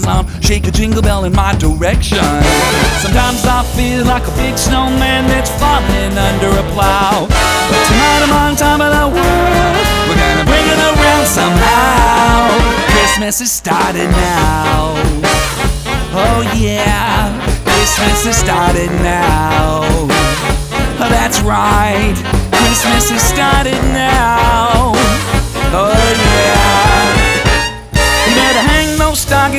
clown, shake a jingle bell in my direction. Sometimes I feel like a big snowman that's falling under a plow. But tonight I'm on top of the world, we're gonna bring it around somehow. Christmas has started now. Oh yeah, Christmas has started now. Oh, that's right, Christmas has started now. Oh yeah. You better hang those stockings